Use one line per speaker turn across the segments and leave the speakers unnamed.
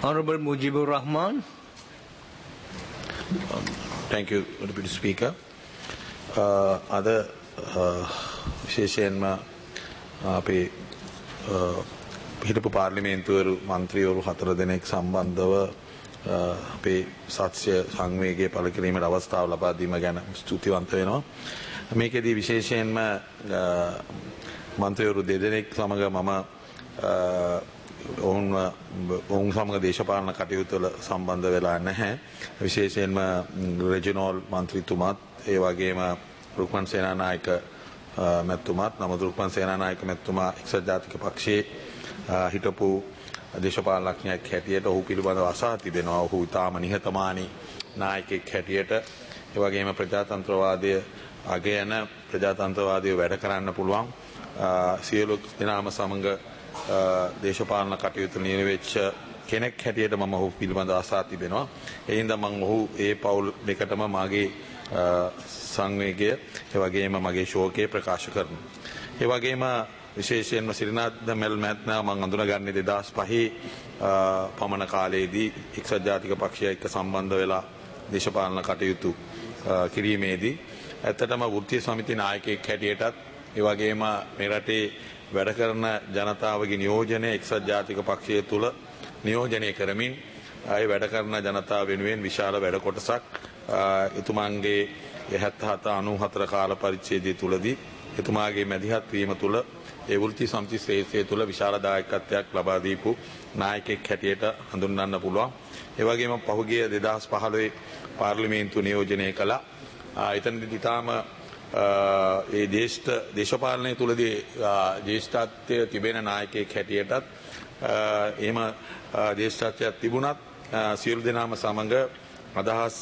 Honorable Mujibur Rahman.
Thank you, Deputy Speaker. Ada විශේෂයෙන්ම අපේ හිටපු පාර්ලිමේන්තුවරු මන්ත්‍රීවරු 4 දෙනෙක් සම්බන්ධව අපේ සත්‍ය සංවේගය පළ කිරීමේ අවස්ථාව ලබා දීම ගැන ස්තුතිවන්ත වෙනවා. මේකෙදී විශේෂයෙන්ම මන්ත්‍රීවරු 2 දෙනෙක් සමග මම ඔවුන් සමග දේශපාලන කටයුතු වල සම්බන්ධ වෙලා නැහැ. විශේෂයෙන්ම රෙජිනෝල් මන්ත්‍රීතුමාත් ඒ වගේම රුක්මන් සේනානායක මැතිතුමාත් නමුත් රුක්මන් සේනානායක මැතිතුමා එක්සත් ජාතික පක්ෂයේ හිටපු දේශපාලනඥයෙක් හැටියට ඔහු පිළිබඳව අසා තිබෙනවා. ඔහු ඉතාම නිහතමානී නායකයෙක් හැටියට ඒ වගේම ප්‍රජාතන්ත්‍රවාදය අගයන ප්‍රජාතන්ත්‍රවාදය වැඩ කරන්න පුළුවන් සියලු දෙනාම සමග දේශපාලන කටයුතු නිරවෙච්ච කෙනෙක් හැටියට මම ඔහු පිළිබඳව අසා තිබෙනවා. ඒ හින්දා මම ඔහු ඒ පවුල් දෙකටම මාගේ සංවේගය ඒ වගේම මගේ ශෝකය ප්‍රකාශ කරනවා. ඒ වගේම විශේෂයෙන්ම සිරිනාත් මෙල් මහත්මයා මම අඳුනගන්නේ 2005 පමණ කාලයේදී එක්සත් ජාතික පක්ෂය එක්ක සම්බන්ධ වෙලා දේශපාලන කටයුතු කිරීමේදී ඇත්තටම වෘත්තීය සමිති නායකයෙක් හැටියටත් ඒ වගේම මේ රටේ වැඩ කරන ජනතාවගේ නියෝජනය එක්සත් ජාතික පක්ෂය තුළ නියෝජනය කරමින් ඒ වැඩ කරන ජනතාව වෙනුවෙන් විශාල වැඩ කොටසක් එතුමාගේ 77-94 කාල පරිච්ඡේදය තුලදී එතුමාගේ මැදිහත් වීම තුළ ඒ වෘත්තීය සමිති ශ්‍රේෂ්ඨය තුළ විශාල දායකත්වයක් ලබා දීපු නායකයෙක් හැටියට හඳුන්වන්න පුළුවන්. ඒ වගේම පහුගිය 2015 පාර්ලිමේන්තු නියෝජනය කළා. එතනදී තාම ඒ දේශපාලනය තුලදී ජේෂ්ඨත්වය තිබෙන නායකයෙක් හැටියටත් එහෙම ජේෂ්ඨත්වයක් තිබුණත් සියලු දෙනාම සමග අදහස්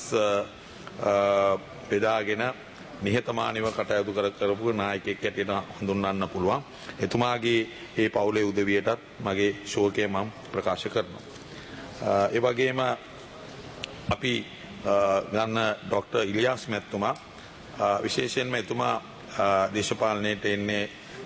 බෙදාගෙන නිහතමානීව කටයුතු කරපු නායකයෙක් හැටියට හඳුන්වන්න පුළුවන්. එතුමාගේ මේ පවුලේ උදවියටත් මගේ ශෝකය මම ප්‍රකාශ කරනවා. ඒ වගේම අපි ගන්න ડોક્ટર ඉලියාස් මැතිතුමා විශේෂයෙන්ම එතුමා දේශපාලනයට එන්නේ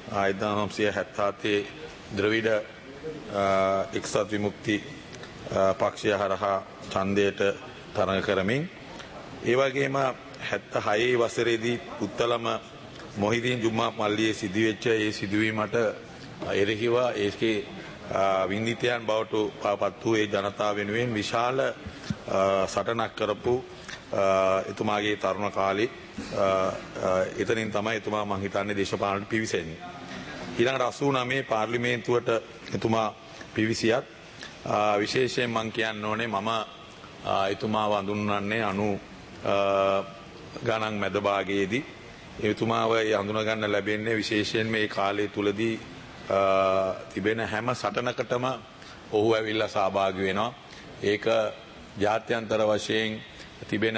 1977 ද්‍රවිඩ එක්සත් විමුක්ති පක්ෂය හරහා ඡන්දයට තරඟ කරමින් ඒ වගේම 76 වසරේදී පුත්තලම මොහිදීන් ජුම්මා මල්ලියේ සිදුවෙච්ච ඒ සිදුවීමට එරෙහිව ඒකේ වින්දිතයන් බවට පාපත් වූ ඒ ජනතාව වෙනුවෙන් විශාල සටනක් කරපු එතුමාගේ තරුණ කාලේ එතනින් තමයි එතුමා මං හිතන්නේ දේශපාලනට පිවිසෙන්නේ. ඊළඟට 89 පාර්ලිමේන්තුවට එතුමා පිවිසියත් විශේෂයෙන් මං කියන්න ඕනේ මම එතුමාව හඳුන්වන්නේ 90 ගණන් මැද භාගයේදී එතුමාව හඳුනා ගන්න ලැබෙන්නේ විශේෂයෙන් මේ කාලය තුලදී තිබෙන හැම සටනකටම ඔහු ඇවිල්ලා සහභාගී වෙනවා. ඒක ජාත්‍යන්තර වශයෙන් තිබෙන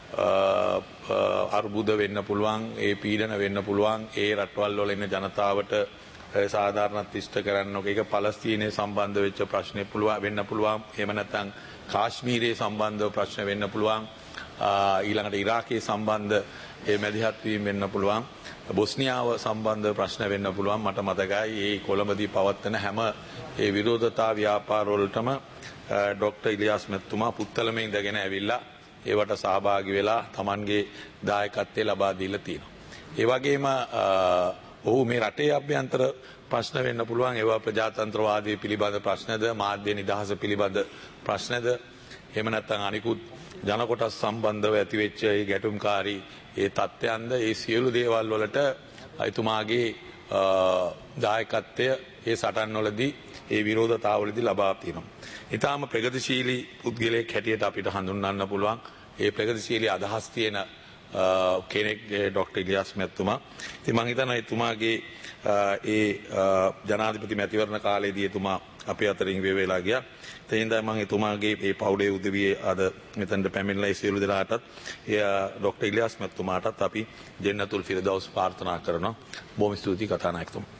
අර්බුද වෙන්න පුළුවන්, ඒ පීඩන වෙන්න පුළුවන්, ඒ රටවල් වල ඉන්න ජනතාවට සාධාරණත් ඉෂ්ට කරන්න ඕක. ඒක පලස්තීනයේ සම්බන්ධ වෙච්ච ප්‍රශ්නේ වෙන්න පුළුවන්. එහෙම නැත්නම් කාශ්මීරයේ සම්බන්ධව ප්‍රශ්න වෙන්න පුළුවන්. ඊළඟට ඉරාකයේ සම්බන්ධ ඒ මැදිහත් වීම වෙන්න පුළුවන්. බොස්නියාව සම්බන්ධ ප්‍රශ්න වෙන්න පුළුවන්. මට මතකයි ඒ කොළඹදී පවත්වන හැම ඒ විරෝධතා ව්‍යාපාර වලටම ડોક્ટર ඉලියාස් මැතිතුමා පුත්තලමේ ඉඳගෙන ඇවිල්ලා ඒවට සහභාගී වෙලා Tamanගේ දායකත්වය ලබා දීලා තියෙනවා. ඒ වගේම ඔහු මේ රටේ අභ්‍යන්තර ප්‍රශ්න වෙන්න පුළුවන්. ඒවා ප්‍රජාතන්ත්‍රවාදයේ පිළිබඳ ප්‍රශ්නද, මාධ්‍ය නිදහස පිළිබඳ ප්‍රශ්නද, එහෙම නැත්නම් අනිකුත් ජන කොටස් සම්බන්ධව ඇතිවෙච්ච ඒ ගැටුම්කාරී ඒ තත්ත්වයන්ද ඒ සියලු දේවල් වලට එතුමාගේ දායකත්වය ඒ සටන්වලදී ඒ විරෝධතාවලදී ලබා තියෙනවා. ඊටාම ප්‍රගතිශීලී පුද්ගලයෙක් හැටියට අපිට හඳුන්වන්න පුළුවන්. ඒ ප්‍රගතිශීලී අදහස් තියෙන කෙනෙක් ડોક્ટર ඉලියාස් මැතිතුමා. ඉතින් මම හිතනවා එතුමාගේ ඒ ජනාධිපති මැතිවරණ කාලයේදී එතුමා අපේ අතරින් වෙලා ගියා. ඒ හින්දා මම එතුමාගේ මේ පවුලේ උදවිය අද මෙතනට පැමිණලා සියලු දෙනාටත් ડોક્ટર ඉලියාස් මැතිතුමාටත් අපි ජෙන්නතුල් ෆිරදෞස් ප්‍රාර්ථනා කරනවා. බොහොම ස්තුතියි කතානායකතුමා.